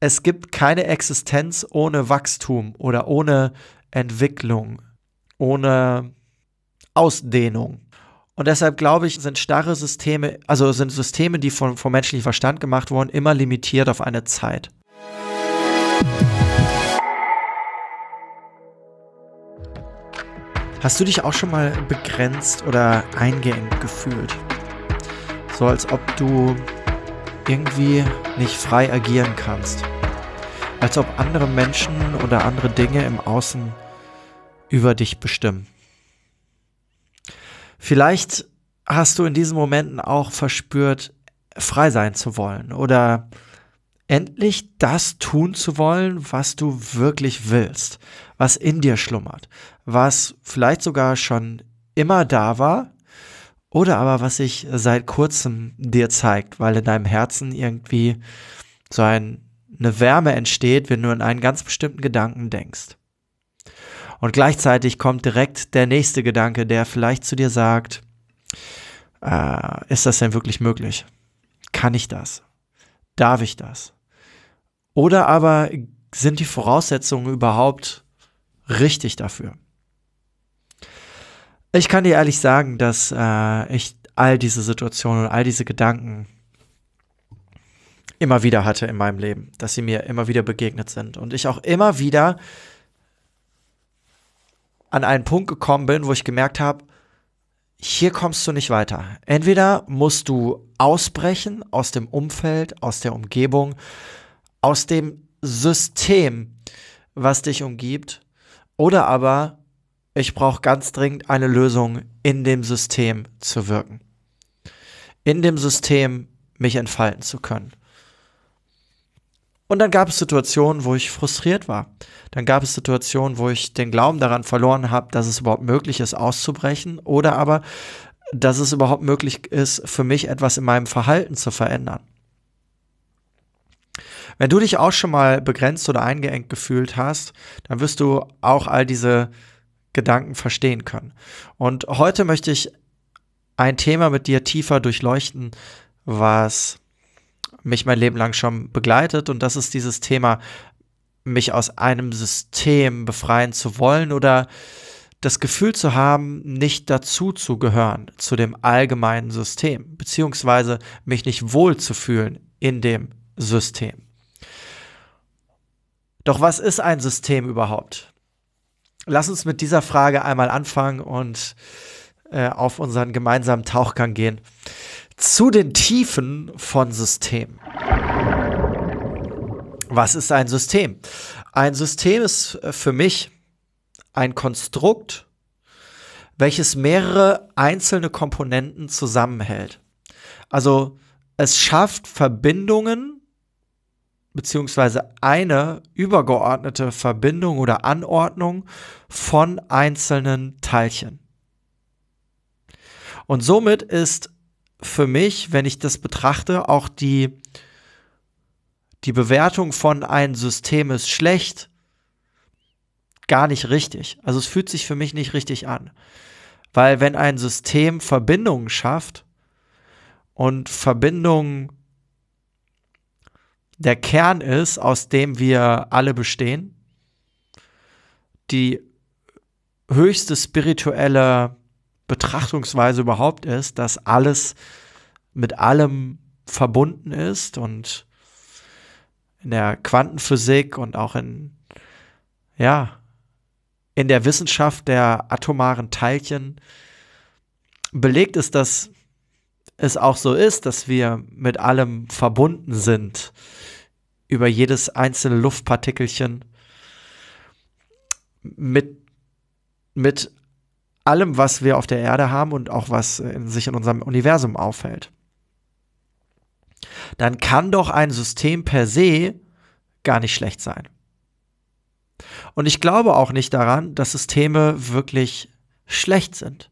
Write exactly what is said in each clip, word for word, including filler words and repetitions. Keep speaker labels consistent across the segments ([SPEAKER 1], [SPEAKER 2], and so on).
[SPEAKER 1] es gibt keine Existenz ohne Wachstum oder ohne Entwicklung, ohne Ausdehnung. Und deshalb glaube ich, sind starre Systeme, also sind Systeme, die von, vom menschlichen Verstand gemacht wurden, immer limitiert auf eine Zeit. Hast du dich auch schon mal begrenzt oder eingeengt gefühlt? So als ob du irgendwie nicht frei agieren kannst. Als ob andere Menschen oder andere Dinge im Außen über dich bestimmen. Vielleicht hast du in diesen Momenten auch verspürt, frei sein zu wollen oder endlich das tun zu wollen, was du wirklich willst, was in dir schlummert, was vielleicht sogar schon immer da war oder aber was sich seit kurzem dir zeigt, weil in deinem Herzen irgendwie so ein, eine Wärme entsteht, wenn du an einen ganz bestimmten Gedanken denkst. Und gleichzeitig kommt direkt der nächste Gedanke, der vielleicht zu dir sagt, äh, ist das denn wirklich möglich? Kann ich das? Darf ich das? Oder aber sind die Voraussetzungen überhaupt richtig dafür? Ich kann dir ehrlich sagen, dass äh, ich all diese Situationen und all diese Gedanken immer wieder hatte in meinem Leben, dass sie mir immer wieder begegnet sind und ich auch immer wieder an einen Punkt gekommen bin, wo ich gemerkt habe, hier kommst du nicht weiter. Entweder musst du ausbrechen aus dem Umfeld, aus der Umgebung, aus dem System, was dich umgibt, oder aber ich brauche ganz dringend eine Lösung, in dem System zu wirken. In dem System mich entfalten zu können. Und dann gab es Situationen, wo ich frustriert war. Dann gab es Situationen, wo ich den Glauben daran verloren habe, dass es überhaupt möglich ist, auszubrechen, oder aber, dass es überhaupt möglich ist, für mich etwas in meinem Verhalten zu verändern. Wenn du dich auch schon mal begrenzt oder eingeengt gefühlt hast, dann wirst du auch all diese Gedanken verstehen können. Und heute möchte ich ein Thema mit dir tiefer durchleuchten, was mich mein Leben lang schon begleitet, und das ist dieses Thema, mich aus einem System befreien zu wollen oder das Gefühl zu haben, nicht dazu zu gehören, zu dem allgemeinen System, beziehungsweise mich nicht wohl zu fühlen in dem System. Doch was ist ein System überhaupt? Lass uns mit dieser Frage einmal anfangen und äh, auf unseren gemeinsamen Tauchgang gehen. Zu den Tiefen von Systemen. Was ist ein System? Ein System ist für mich ein Konstrukt, welches mehrere einzelne Komponenten zusammenhält. Also es schafft Verbindungen beziehungsweise eine übergeordnete Verbindung oder Anordnung von einzelnen Teilchen. Und somit ist für mich, wenn ich das betrachte, auch die, die Bewertung von ein System ist schlecht gar nicht richtig. Also es fühlt sich für mich nicht richtig an. Weil wenn ein System Verbindungen schafft und Verbindungen der Kern ist, aus dem wir alle bestehen, die höchste spirituelle Betrachtungsweise überhaupt ist, dass alles mit allem verbunden ist, und in der Quantenphysik und auch in, ja, in der Wissenschaft der atomaren Teilchen belegt ist, dass es auch so ist, dass wir mit allem verbunden sind, über jedes einzelne Luftpartikelchen, mit, mit allem, was wir auf der Erde haben und auch was in sich in unserem Universum aufhält. Dann kann doch ein System per se gar nicht schlecht sein. Und ich glaube auch nicht daran, dass Systeme wirklich schlecht sind.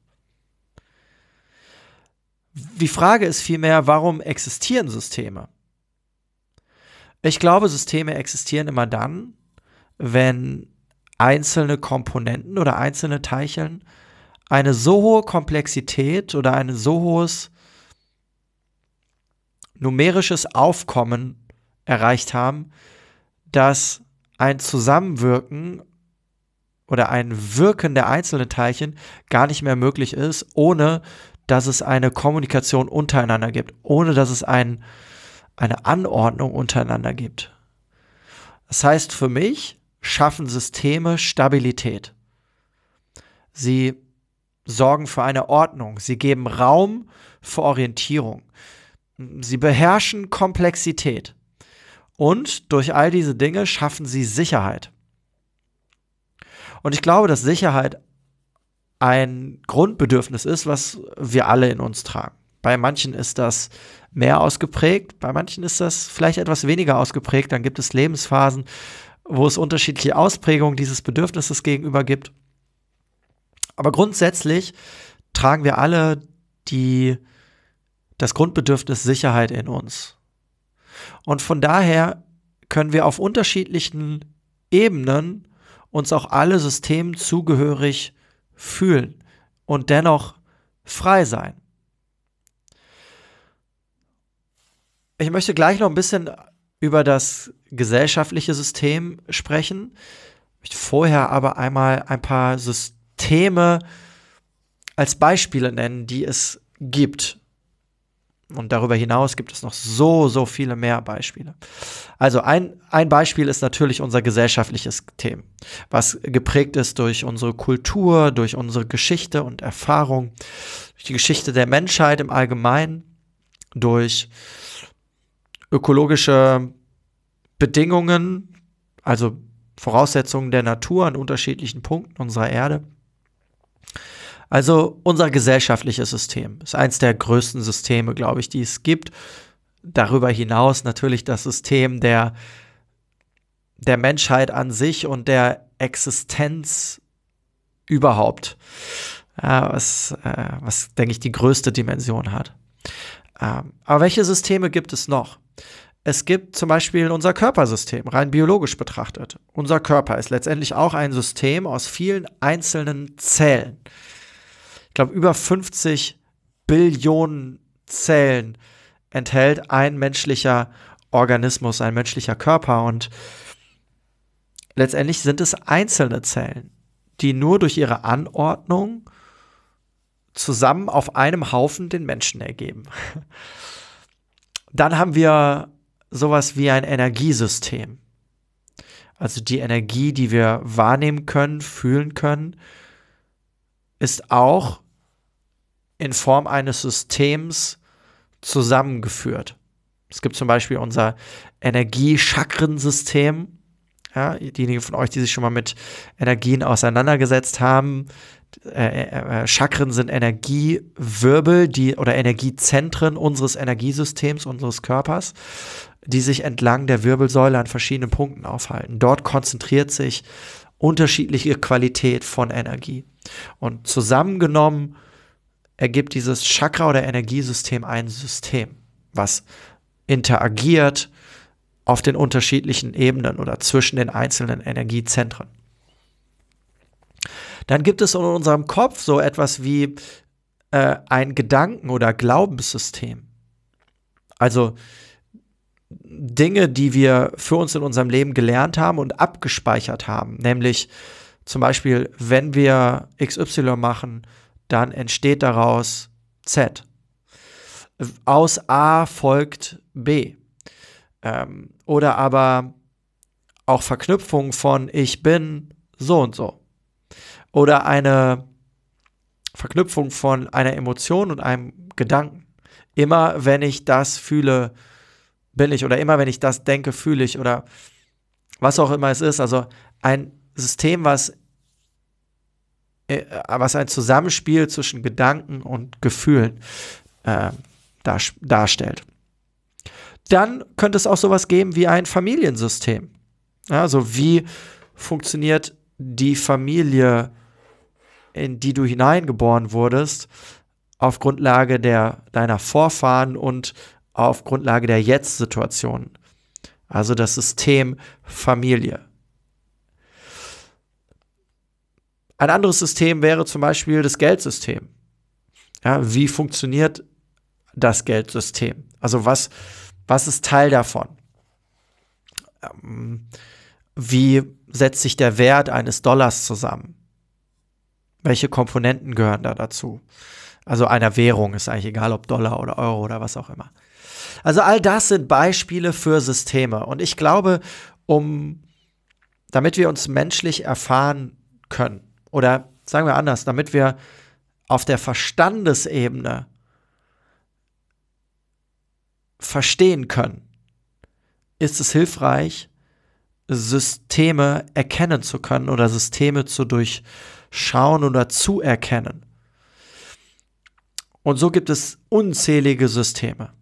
[SPEAKER 1] Die Frage ist vielmehr, warum existieren Systeme? Ich glaube, Systeme existieren immer dann, wenn einzelne Komponenten oder einzelne Teilchen eine so hohe Komplexität oder ein so hohes numerisches Aufkommen erreicht haben, dass ein Zusammenwirken oder ein Wirken der einzelnen Teilchen gar nicht mehr möglich ist, ohne dass es eine Kommunikation untereinander gibt, ohne dass es ein, eine Anordnung untereinander gibt. Das heißt, für mich schaffen Systeme Stabilität. Sie sorgen für eine Ordnung, sie geben Raum für Orientierung. Sie beherrschen Komplexität. Und durch all diese Dinge schaffen sie Sicherheit. Und ich glaube, dass Sicherheit ein Grundbedürfnis ist, was wir alle in uns tragen. Bei manchen ist das mehr ausgeprägt, bei manchen ist das vielleicht etwas weniger ausgeprägt. Dann gibt es Lebensphasen, wo es unterschiedliche Ausprägungen dieses Bedürfnisses gegenüber gibt. Aber grundsätzlich tragen wir alle die, das Grundbedürfnis Sicherheit in uns. Und von daher können wir auf unterschiedlichen Ebenen uns auch alle Systemen zugehörig fühlen und dennoch frei sein. Ich möchte gleich noch ein bisschen über das gesellschaftliche System sprechen. Ich möchte vorher aber einmal ein paar Systeme als Beispiele nennen, die es gibt. Und darüber hinaus gibt es noch so, so viele mehr Beispiele. Also ein, ein Beispiel ist natürlich unser gesellschaftliches System, was geprägt ist durch unsere Kultur, durch unsere Geschichte und Erfahrung, durch die Geschichte der Menschheit im Allgemeinen, durch ökologische Bedingungen, also Voraussetzungen der Natur an unterschiedlichen Punkten unserer Erde. Also unser gesellschaftliches System ist eins der größten Systeme, glaube ich, die es gibt. Darüber hinaus natürlich das System der, der Menschheit an sich und der Existenz überhaupt, ja, was, äh, was, denke ich, die größte Dimension hat. Ähm, aber welche Systeme gibt es noch? Es gibt zum Beispiel unser Körpersystem, rein biologisch betrachtet. Unser Körper ist letztendlich auch ein System aus vielen einzelnen Zellen. Ich glaube, über fünfzig Billionen Zellen enthält ein menschlicher Organismus, ein menschlicher Körper. Und letztendlich sind es einzelne Zellen, die nur durch ihre Anordnung zusammen auf einem Haufen den Menschen ergeben. Dann haben wir sowas wie ein Energiesystem. Also die Energie, die wir wahrnehmen können, fühlen können, ist auch in Form eines Systems zusammengeführt. Es gibt zum Beispiel unser Energie-Chakren-System. Ja, diejenigen von euch, die sich schon mal mit Energien auseinandergesetzt haben, äh, äh, Chakren sind Energiewirbel, die oder Energiezentren unseres Energiesystems, unseres Körpers, die sich entlang der Wirbelsäule an verschiedenen Punkten aufhalten. Dort konzentriert sich unterschiedliche Qualität von Energie. Und zusammengenommen ergibt dieses Chakra- oder Energiesystem ein System, was interagiert auf den unterschiedlichen Ebenen oder zwischen den einzelnen Energiezentren. Dann gibt es in unserem Kopf so etwas wie äh, ein Gedanken- oder Glaubenssystem. Also Dinge, die wir für uns in unserem Leben gelernt haben und abgespeichert haben. Nämlich zum Beispiel, wenn wir X Y machen, dann entsteht daraus Z. Aus A folgt B. Ähm, oder aber auch Verknüpfung von ich bin so und so. Oder eine Verknüpfung von einer Emotion und einem Gedanken. Immer wenn ich das fühle, bin ich. Oder immer wenn ich das denke, fühle ich. Oder was auch immer es ist. Also ein System, was, äh, was ein Zusammenspiel zwischen Gedanken und Gefühlen äh, dar- darstellt. Dann könnte es auch sowas geben wie ein Familiensystem. Ja, also wie funktioniert die Familie, in die du hineingeboren wurdest, auf Grundlage der, deiner Vorfahren und auf Grundlage der Jetzt-Situation. Also das System Familie. Ein anderes System wäre zum Beispiel das Geldsystem. Ja, wie funktioniert das Geldsystem? Also was, was ist Teil davon? ähm, wie setzt sich der Wert eines Dollars zusammen? Welche Komponenten gehören da dazu? Also einer Währung, ist eigentlich egal, ob Dollar oder Euro oder was auch immer. Also all das sind Beispiele für Systeme. Und ich glaube, um, damit wir uns menschlich erfahren können, oder sagen wir anders, damit wir auf der Verstandesebene verstehen können, ist es hilfreich, Systeme erkennen zu können oder Systeme zu durchschauen oder zu erkennen. Und so gibt es unzählige Systeme.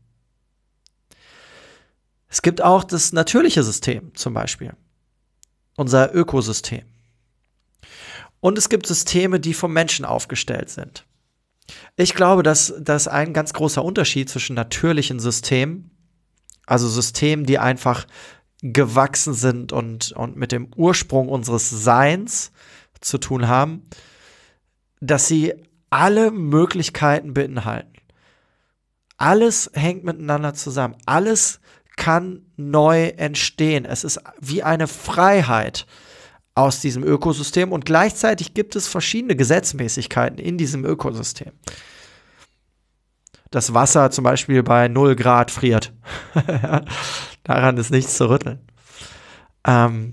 [SPEAKER 1] Es gibt auch das natürliche System zum Beispiel, unser Ökosystem. Und es gibt Systeme, die vom Menschen aufgestellt sind. Ich glaube, dass das ein ganz großer Unterschied zwischen natürlichen Systemen, also Systemen, die einfach gewachsen sind und, und mit dem Ursprung unseres Seins zu tun haben, dass sie alle Möglichkeiten beinhalten. Alles hängt miteinander zusammen. Alles kann neu entstehen. Es ist wie eine Freiheit aus diesem Ökosystem und gleichzeitig gibt es verschiedene Gesetzmäßigkeiten in diesem Ökosystem. Das Wasser zum Beispiel bei null Grad friert. Daran ist nichts zu rütteln. Ähm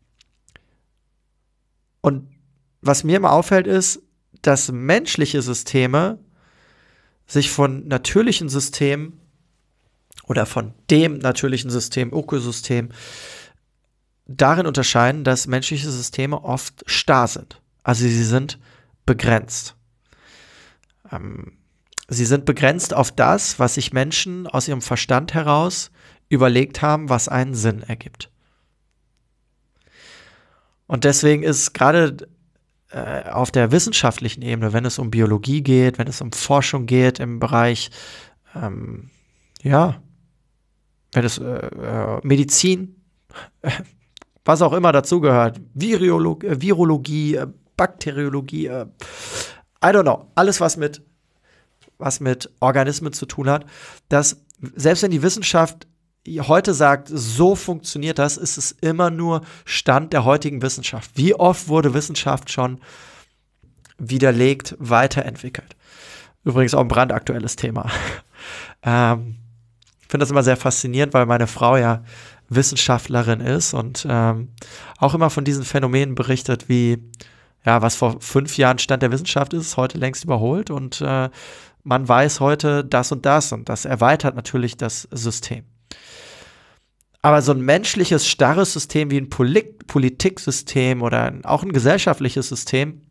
[SPEAKER 1] und was mir immer auffällt ist, dass menschliche Systeme sich von natürlichen Systemen oder von dem natürlichen System, Ökosystem, darin unterscheiden, dass menschliche Systeme oft starr sind. Also sie sind begrenzt. Ähm, sie sind begrenzt auf das, was sich Menschen aus ihrem Verstand heraus überlegt haben, was einen Sinn ergibt. Und deswegen ist gerade äh, auf der wissenschaftlichen Ebene, wenn es um Biologie geht, wenn es um Forschung geht im Bereich, ähm, ja, wenn es äh, äh, Medizin, äh, was auch immer dazugehört, Virolog- äh, Virologie, äh, Bakteriologie, äh, I don't know, alles was mit, was mit Organismen zu tun hat, dass selbst wenn die Wissenschaft heute sagt, so funktioniert das, ist es immer nur Stand der heutigen Wissenschaft. Wie oft wurde Wissenschaft schon widerlegt, weiterentwickelt? Übrigens auch ein brandaktuelles Thema. ähm, ich finde das immer sehr faszinierend, weil meine Frau ja Wissenschaftlerin ist und ähm, auch immer von diesen Phänomenen berichtet, wie, ja, was vor fünf Jahren Stand der Wissenschaft ist, ist heute längst überholt und äh, man weiß heute das und das und das erweitert natürlich das System. Aber so ein menschliches, starres System wie ein Polit- Politiksystem oder ein, auch ein gesellschaftliches System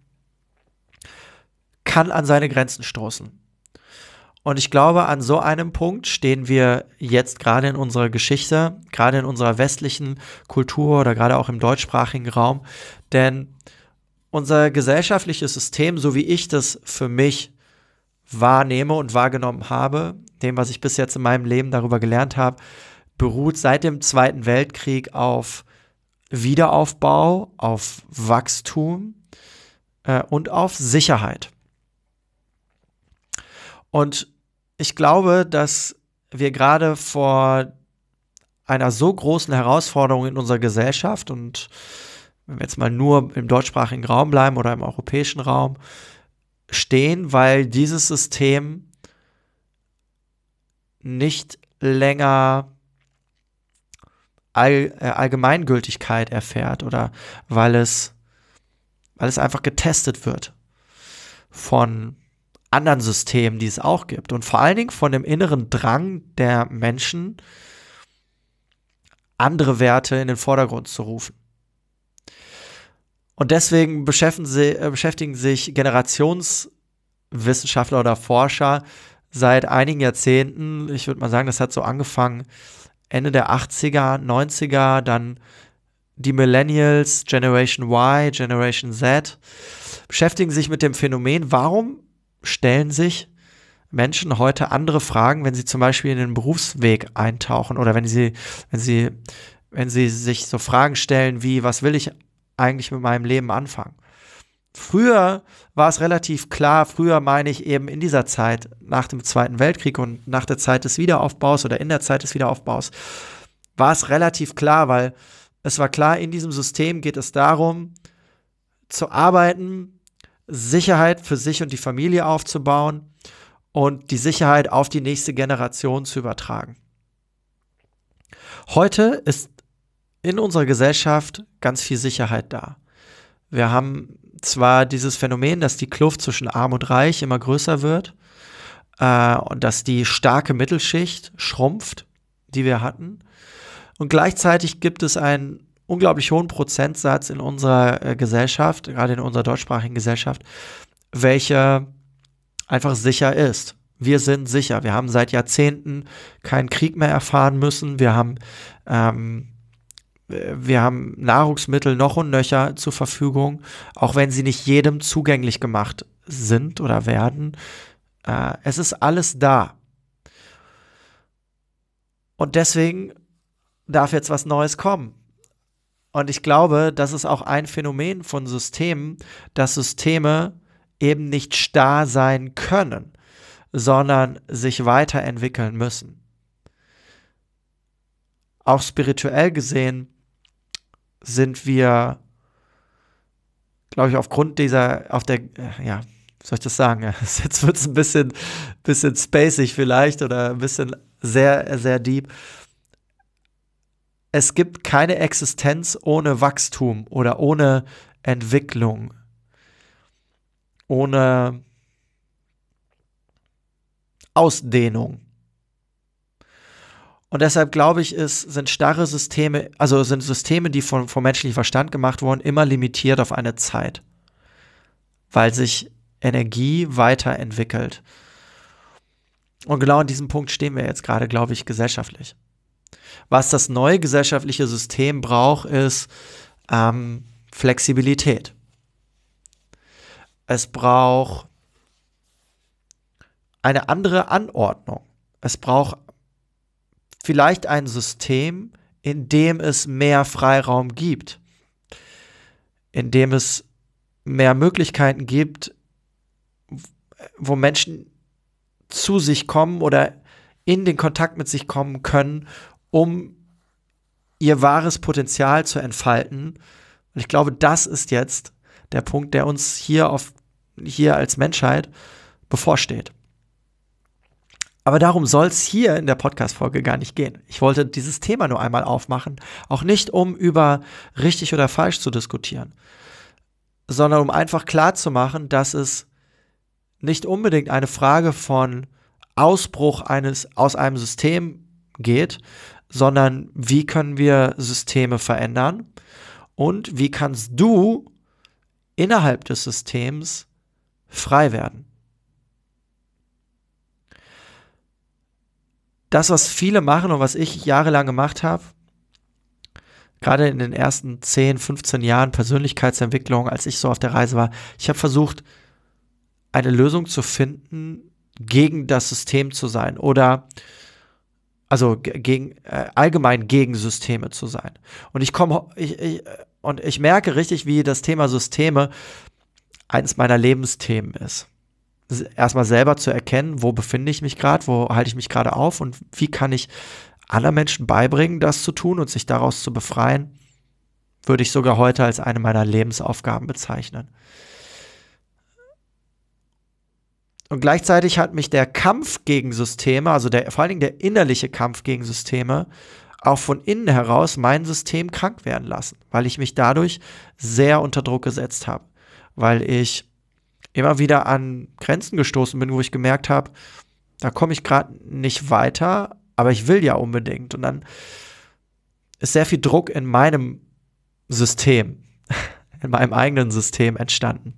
[SPEAKER 1] kann an seine Grenzen stoßen. Und ich glaube, an so einem Punkt stehen wir jetzt gerade in unserer Geschichte, gerade in unserer westlichen Kultur oder gerade auch im deutschsprachigen Raum. Denn unser gesellschaftliches System, so wie ich das für mich wahrnehme und wahrgenommen habe, dem, was ich bis jetzt in meinem Leben darüber gelernt habe, beruht seit dem Zweiten Weltkrieg auf Wiederaufbau, auf Wachstum äh, und auf Sicherheit. Und ich glaube, dass wir gerade vor einer so großen Herausforderung in unserer Gesellschaft und wenn wir jetzt mal nur im deutschsprachigen Raum bleiben oder im europäischen Raum stehen, weil dieses System nicht länger All, äh, Allgemeingültigkeit erfährt oder weil es, weil es einfach getestet wird von anderen Systemen, die es auch gibt und vor allen Dingen von dem inneren Drang der Menschen, andere Werte in den Vordergrund zu rufen. Und deswegen beschäftigen, sie, äh, beschäftigen sich Generationswissenschaftler oder Forscher seit einigen Jahrzehnten, ich würde mal sagen, das hat so angefangen Ende der achtziger, neunziger, dann die Millennials, Generation Y, Generation Z, beschäftigen sich mit dem Phänomen, warum stellen sich Menschen heute andere Fragen, wenn sie zum Beispiel in den Berufsweg eintauchen oder wenn sie, wenn sie, wenn sie sich so Fragen stellen wie, was will ich eigentlich mit meinem Leben anfangen? Früher war es relativ klar, früher meine ich eben in dieser Zeit nach dem Zweiten Weltkrieg und nach der Zeit des Wiederaufbaus oder in der Zeit des Wiederaufbaus war es relativ klar, weil es war klar, in diesem System geht es darum, zu arbeiten, Sicherheit für sich und die Familie aufzubauen und die Sicherheit auf die nächste Generation zu übertragen. Heute ist in unserer Gesellschaft ganz viel Sicherheit da. Wir haben zwar dieses Phänomen, dass die Kluft zwischen Arm und Reich immer größer wird äh, und dass die starke Mittelschicht schrumpft, die wir hatten. Und gleichzeitig gibt es einen unglaublich hohen Prozentsatz in unserer äh, Gesellschaft, gerade in unserer deutschsprachigen Gesellschaft, welche einfach sicher ist. Wir sind sicher. Wir haben seit Jahrzehnten keinen Krieg mehr erfahren müssen. Wir haben, ähm, wir haben Nahrungsmittel noch und nöcher zur Verfügung, auch wenn sie nicht jedem zugänglich gemacht sind oder werden. Äh, es ist alles da. Und deswegen darf jetzt was Neues kommen. Und ich glaube, das ist auch ein Phänomen von Systemen, dass Systeme eben nicht starr sein können, sondern sich weiterentwickeln müssen. Auch spirituell gesehen sind wir, glaube ich, aufgrund dieser, auf der, ja, wie soll ich das sagen? Jetzt wird es ein bisschen, bisschen spacig vielleicht oder ein bisschen sehr, sehr deep. Es gibt keine Existenz ohne Wachstum oder ohne Entwicklung, ohne Ausdehnung. Und deshalb glaube ich, ist, sind starre Systeme, also sind Systeme, die von, vom menschlichen Verstand gemacht wurden, immer limitiert auf eine Zeit, weil sich Energie weiterentwickelt. Und genau an diesem Punkt stehen wir jetzt gerade, glaube ich, gesellschaftlich. Was das neue gesellschaftliche System braucht, ist ähm, Flexibilität. Es braucht eine andere Anordnung. Es braucht vielleicht ein System, in dem es mehr Freiraum gibt, in dem es mehr Möglichkeiten gibt, wo Menschen zu sich kommen oder in den Kontakt mit sich kommen können, um ihr wahres Potenzial zu entfalten. Und ich glaube, das ist jetzt der Punkt, der uns hier, auf, hier als Menschheit bevorsteht. Aber darum soll es hier in der Podcast-Folge gar nicht gehen. Ich wollte dieses Thema nur einmal aufmachen, auch nicht um über richtig oder falsch zu diskutieren, sondern um einfach klarzumachen, dass es nicht unbedingt eine Frage von Ausbruch eines aus einem System geht, sondern wie können wir Systeme verändern und wie kannst du innerhalb des Systems frei werden. Das, was viele machen und was ich jahrelang gemacht habe, gerade in den ersten zehn, fünfzehn Jahren Persönlichkeitsentwicklung, als ich so auf der Reise war, ich habe versucht, eine Lösung zu finden, gegen das System zu sein oder also gegen, äh, allgemein gegen Systeme zu sein. Und ich komme, ich, ich, und ich merke richtig, wie das Thema Systeme eines meiner Lebensthemen ist. Erstmal selber zu erkennen, wo befinde ich mich gerade, wo halte ich mich gerade auf und wie kann ich anderen Menschen beibringen, das zu tun und sich daraus zu befreien, würde ich sogar heute als eine meiner Lebensaufgaben bezeichnen. Und gleichzeitig hat mich der Kampf gegen Systeme, also der, vor allen Dingen der innerliche Kampf gegen Systeme, auch von innen heraus mein System krank werden lassen, weil ich mich dadurch sehr unter Druck gesetzt habe, weil ich immer wieder an Grenzen gestoßen bin, wo ich gemerkt habe, da komme ich gerade nicht weiter, aber ich will ja unbedingt. Und dann ist sehr viel Druck in meinem System, in meinem eigenen System entstanden.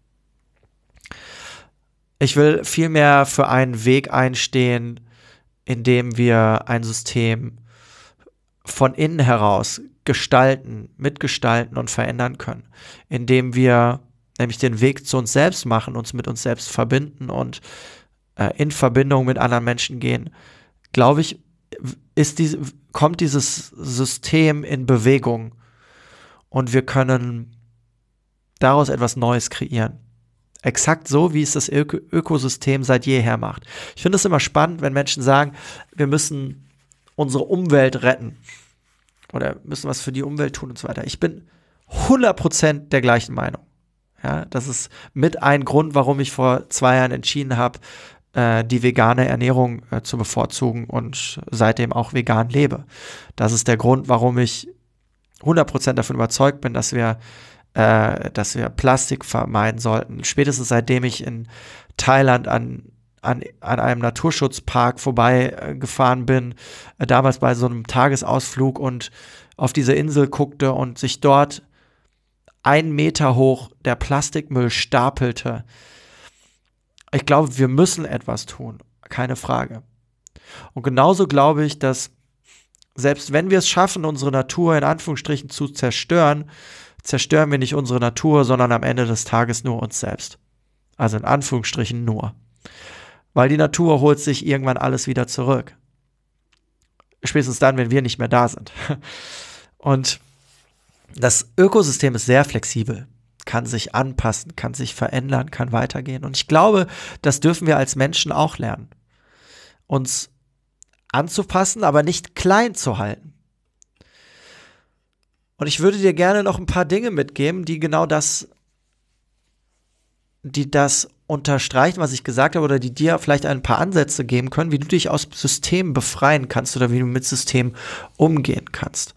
[SPEAKER 1] Ich will vielmehr für einen Weg einstehen, in dem wir ein System von innen heraus gestalten, mitgestalten und verändern können, indem wir nämlich den Weg zu uns selbst machen, uns mit uns selbst verbinden und äh, in Verbindung mit anderen Menschen gehen, glaube ich, ist diese, kommt dieses System in Bewegung und wir können daraus etwas Neues kreieren. Exakt so, wie es das Öko- Ökosystem seit jeher macht. Ich finde es immer spannend, wenn Menschen sagen, wir müssen unsere Umwelt retten. oder müssen was für die Umwelt tun und so weiter. Ich bin hundert Prozent der gleichen Meinung. Ja, das ist mit ein Grund, warum ich vor zwei Jahren entschieden habe, äh, die vegane Ernährung äh, zu bevorzugen und seitdem auch vegan lebe. Das ist der Grund, warum ich hundert Prozent davon überzeugt bin, dass wir, äh, dass wir Plastik vermeiden sollten. Spätestens seitdem ich in Thailand an, an, an einem Naturschutzpark vorbeigefahren bin, äh, damals bei so einem Tagesausflug und auf diese Insel guckte und sich dort ein Meter hoch der Plastikmüll stapelte. Ich glaube, wir müssen etwas tun, keine Frage. Und genauso glaube ich, dass selbst wenn wir es schaffen, unsere Natur in Anführungsstrichen zu zerstören, zerstören wir nicht unsere Natur, sondern am Ende des Tages nur uns selbst. Also in Anführungsstrichen nur. Weil die Natur holt sich irgendwann alles wieder zurück. Spätestens dann, wenn wir nicht mehr da sind. Und das Ökosystem ist sehr flexibel, kann sich anpassen, kann sich verändern, kann weitergehen. Und ich glaube, das dürfen wir als Menschen auch lernen. Uns anzupassen, aber nicht klein zu halten. Und ich würde dir gerne noch ein paar Dinge mitgeben, die genau das, die das unterstreichen, was ich gesagt habe, oder die dir vielleicht ein paar Ansätze geben können, wie du dich aus Systemen befreien kannst oder wie du mit Systemen umgehen kannst.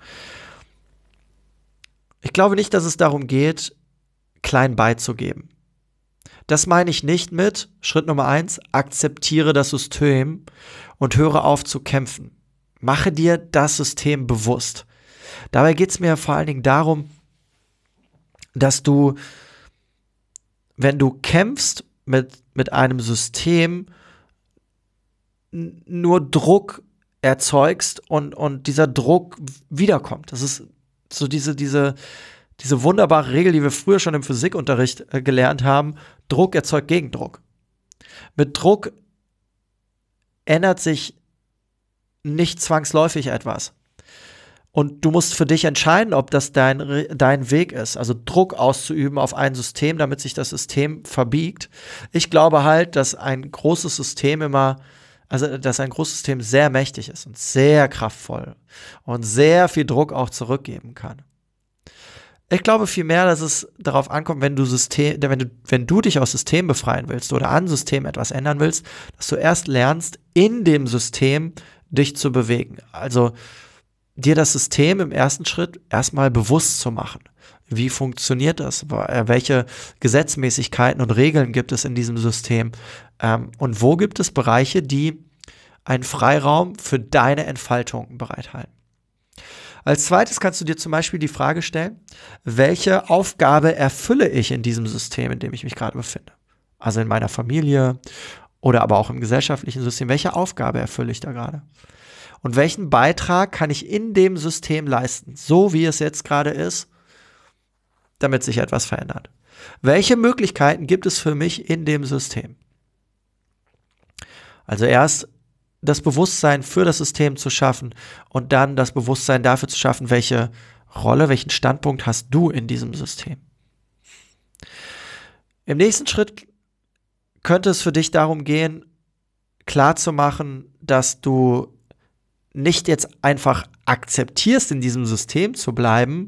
[SPEAKER 1] Ich glaube nicht, dass es darum geht, klein beizugeben. Das meine ich nicht mit Schritt Nummer eins, akzeptiere das System und höre auf zu kämpfen. Mache dir das System bewusst. Dabei geht es mir vor allen Dingen darum, dass du, wenn du kämpfst mit, mit einem System, n- nur Druck erzeugst und, und dieser Druck wiederkommt. Das ist so diese, diese, diese wunderbare Regel, die wir früher schon im Physikunterricht äh, gelernt haben: Druck erzeugt Gegendruck. Mit Druck ändert sich nicht zwangsläufig etwas. Und du musst für dich entscheiden, ob das dein, dein Weg ist, also Druck auszuüben auf ein System, damit sich das System verbiegt. Ich glaube halt, dass ein großes System immer, also dass ein großes System sehr mächtig ist und sehr kraftvoll und sehr viel Druck auch zurückgeben kann. Ich glaube vielmehr, dass es darauf ankommt, wenn du System, wenn du, wenn du dich aus System befreien willst oder an System etwas ändern willst, dass du erst lernst, in dem System dich zu bewegen. Also dir das System im ersten Schritt erstmal bewusst zu machen. Wie funktioniert das? Welche Gesetzmäßigkeiten und Regeln gibt es in diesem System? Ähm, und wo gibt es Bereiche, die einen Freiraum für deine Entfaltung bereithalten? Als zweites kannst du dir zum Beispiel die Frage stellen, welche Aufgabe erfülle ich in diesem System, in dem ich mich gerade befinde? Also in meiner Familie oder aber auch im gesellschaftlichen System. Welche Aufgabe erfülle ich da gerade? Und welchen Beitrag kann ich in dem System leisten, so wie es jetzt gerade ist, damit sich etwas verändert? Welche Möglichkeiten gibt es für mich in dem System? Also erst das Bewusstsein für das System zu schaffen und dann das Bewusstsein dafür zu schaffen, welche Rolle, welchen Standpunkt hast du in diesem System. Im nächsten Schritt könnte es für dich darum gehen, klarzumachen, dass du nicht jetzt einfach akzeptierst, in diesem System zu bleiben,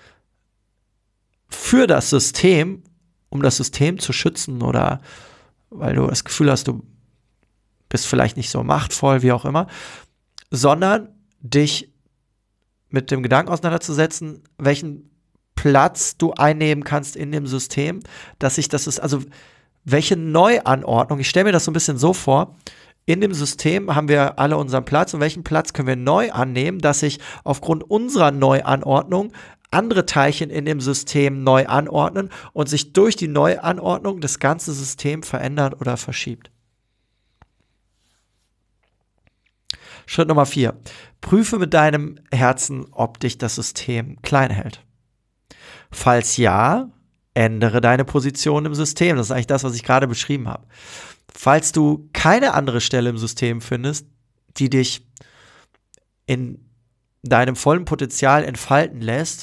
[SPEAKER 1] für das System, um das System zu schützen oder weil du das Gefühl hast, du bist vielleicht nicht so machtvoll, wie auch immer, sondern dich mit dem Gedanken auseinanderzusetzen, welchen Platz du einnehmen kannst in dem System, dass sich das ist, also welche Neuanordnung, ich stelle mir das so ein bisschen so vor, in dem System haben wir alle unseren Platz und welchen Platz können wir neu annehmen, dass sich aufgrund unserer Neuanordnung andere Teilchen in dem System neu anordnen und sich durch die Neuanordnung das ganze System verändert oder verschiebt. Schritt Nummer vier. Prüfe mit deinem Herzen, ob dich das System klein hält. Falls ja, ändere deine Position im System. Das ist eigentlich das, was ich gerade beschrieben habe. Falls du keine andere Stelle im System findest, die dich in deinem vollen Potenzial entfalten lässt,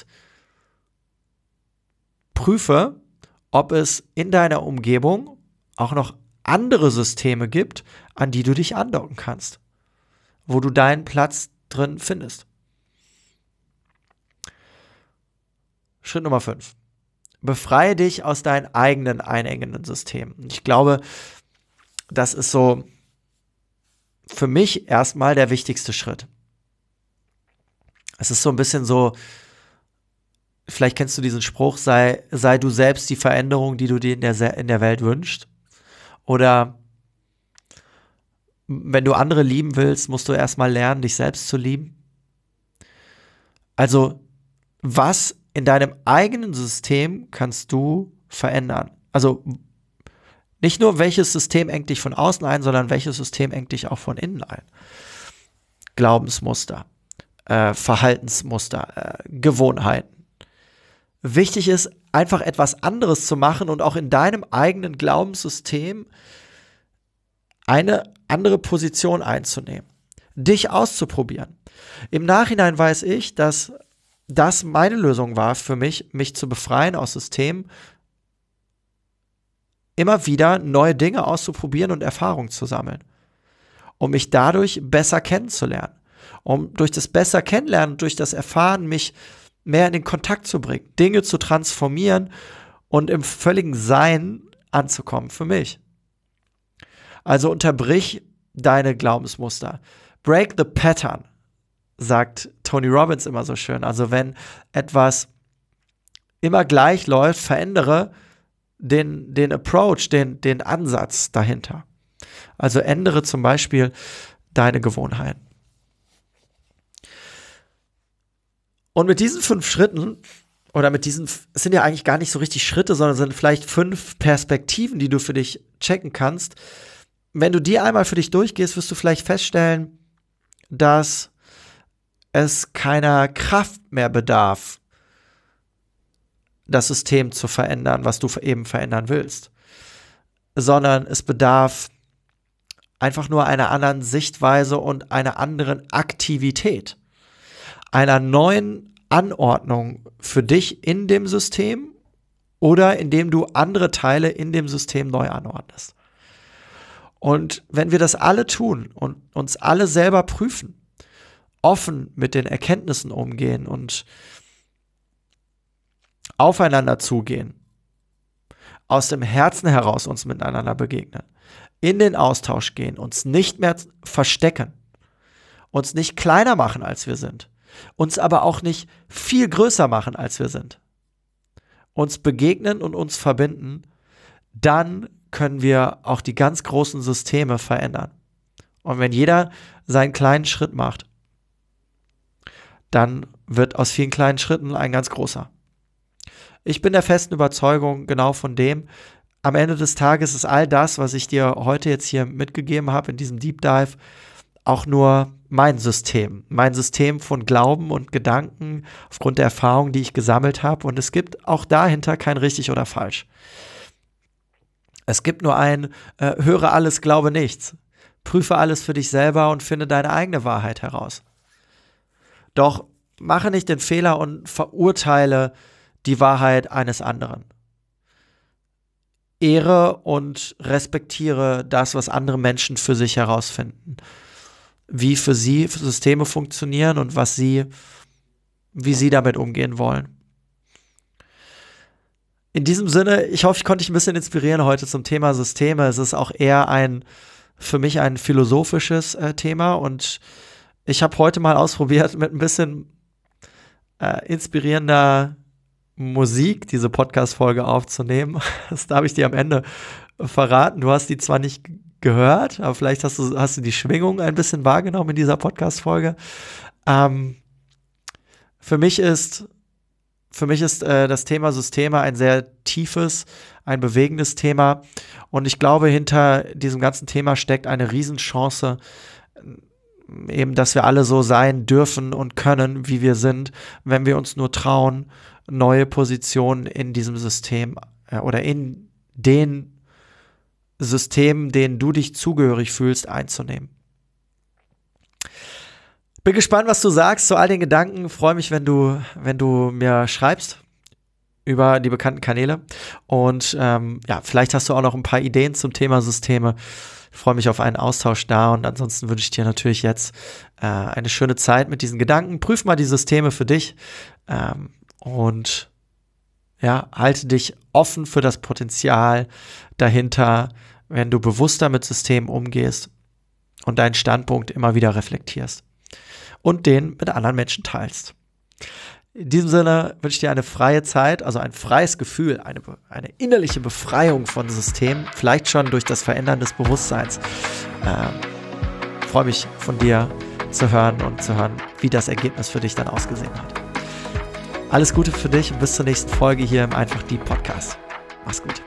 [SPEAKER 1] prüfe, ob es in deiner Umgebung auch noch andere Systeme gibt, an die du dich andocken kannst, wo du deinen Platz drin findest. Schritt Nummer fünf. Befreie dich aus deinen eigenen einengenden Systemen. Ich glaube, das ist so für mich erstmal der wichtigste Schritt. Es ist so ein bisschen so, vielleicht kennst du diesen Spruch, sei, sei du selbst die Veränderung, die du dir in der, in der Welt wünschst. Oder wenn du andere lieben willst, musst du erstmal lernen, dich selbst zu lieben. Also, was in deinem eigenen System kannst du verändern? Also, nicht nur, welches System engt dich von außen ein, sondern welches System engt dich auch von innen ein. Glaubensmuster, äh, Verhaltensmuster, äh, Gewohnheiten. Wichtig ist, einfach etwas anderes zu machen und auch in deinem eigenen Glaubenssystem eine andere Position einzunehmen. Dich auszuprobieren. Im Nachhinein weiß ich, dass das meine Lösung war für mich, mich zu befreien aus Systemen, immer wieder neue Dinge auszuprobieren und Erfahrungen zu sammeln, um mich dadurch besser kennenzulernen, um durch das besser Kennenlernen, durch das Erfahren mich mehr in den Kontakt zu bringen, Dinge zu transformieren und im völligen Sein anzukommen für mich. Also unterbrich deine Glaubensmuster. Break the pattern, sagt Tony Robbins immer so schön. Also wenn etwas immer gleich läuft, verändere den, den Approach, den, den Ansatz dahinter. Also ändere zum Beispiel deine Gewohnheiten. Und mit diesen fünf Schritten, oder mit diesen, es sind ja eigentlich gar nicht so richtig Schritte, sondern sind vielleicht fünf Perspektiven, die du für dich checken kannst. Wenn du die einmal für dich durchgehst, wirst du vielleicht feststellen, dass es keiner Kraft mehr bedarf, das System zu verändern, was du eben verändern willst, sondern es bedarf einfach nur einer anderen Sichtweise und einer anderen Aktivität, einer neuen Anordnung für dich in dem System oder indem du andere Teile in dem System neu anordnest. Und wenn wir das alle tun und uns alle selber prüfen, offen mit den Erkenntnissen umgehen und aufeinander zugehen, aus dem Herzen heraus uns miteinander begegnen, in den Austausch gehen, uns nicht mehr verstecken, uns nicht kleiner machen, als wir sind, uns aber auch nicht viel größer machen, als wir sind, uns begegnen und uns verbinden, dann können wir auch die ganz großen Systeme verändern. Und wenn jeder seinen kleinen Schritt macht, dann wird aus vielen kleinen Schritten ein ganz großer. Ich bin der festen Überzeugung genau von dem. Am Ende des Tages ist all das, was ich dir heute jetzt hier mitgegeben habe in diesem Deep Dive, auch nur mein System. Mein System von Glauben und Gedanken aufgrund der Erfahrungen, die ich gesammelt habe. Und es gibt auch dahinter kein richtig oder falsch. Es gibt nur ein, äh, höre alles, glaube nichts. Prüfe alles für dich selber und finde deine eigene Wahrheit heraus. Doch mache nicht den Fehler und verurteile die Wahrheit eines anderen. Ehre und respektiere das, was andere Menschen für sich herausfinden. Wie für sie Systeme funktionieren und was sie, wie sie damit umgehen wollen. In diesem Sinne, ich hoffe, ich konnte dich ein bisschen inspirieren heute zum Thema Systeme. Es ist auch eher ein, für mich ein philosophisches äh, Thema und ich habe heute mal ausprobiert, mit ein bisschen äh, inspirierender Musik diese Podcast-Folge aufzunehmen. Das darf ich dir am Ende verraten. Du hast die zwar nicht gehört, aber vielleicht hast du, hast du die Schwingung ein bisschen wahrgenommen in dieser Podcast-Folge. Ähm, für mich ist Für mich ist äh, das Thema Systeme ein sehr tiefes, ein bewegendes Thema. Und ich glaube, hinter diesem ganzen Thema steckt eine Riesenchance, eben, dass wir alle so sein dürfen und können, wie wir sind, wenn wir uns nur trauen, neue Positionen in diesem System äh, oder in den Systemen, denen du dich zugehörig fühlst, einzunehmen. Bin gespannt, was du sagst zu all den Gedanken. Freue mich, wenn du, wenn du mir schreibst über die bekannten Kanäle. Und ähm, ja, vielleicht hast du auch noch ein paar Ideen zum Thema Systeme. Ich freue mich auf einen Austausch da. Und ansonsten wünsche ich dir natürlich jetzt äh, eine schöne Zeit mit diesen Gedanken. Prüf mal die Systeme für dich. Ähm, und Ja, halte dich offen für das Potenzial dahinter, wenn du bewusster mit Systemen umgehst und deinen Standpunkt immer wieder reflektierst und den mit anderen Menschen teilst. In diesem Sinne wünsche ich dir eine freie Zeit, also ein freies Gefühl, eine, eine innerliche Befreiung von Systemen, vielleicht schon durch das Verändern des Bewusstseins. Ähm, freue mich von dir zu hören und zu hören, wie das Ergebnis für dich dann ausgesehen hat. Alles Gute für dich und bis zur nächsten Folge hier im Einfach Deep Podcast. Mach's gut.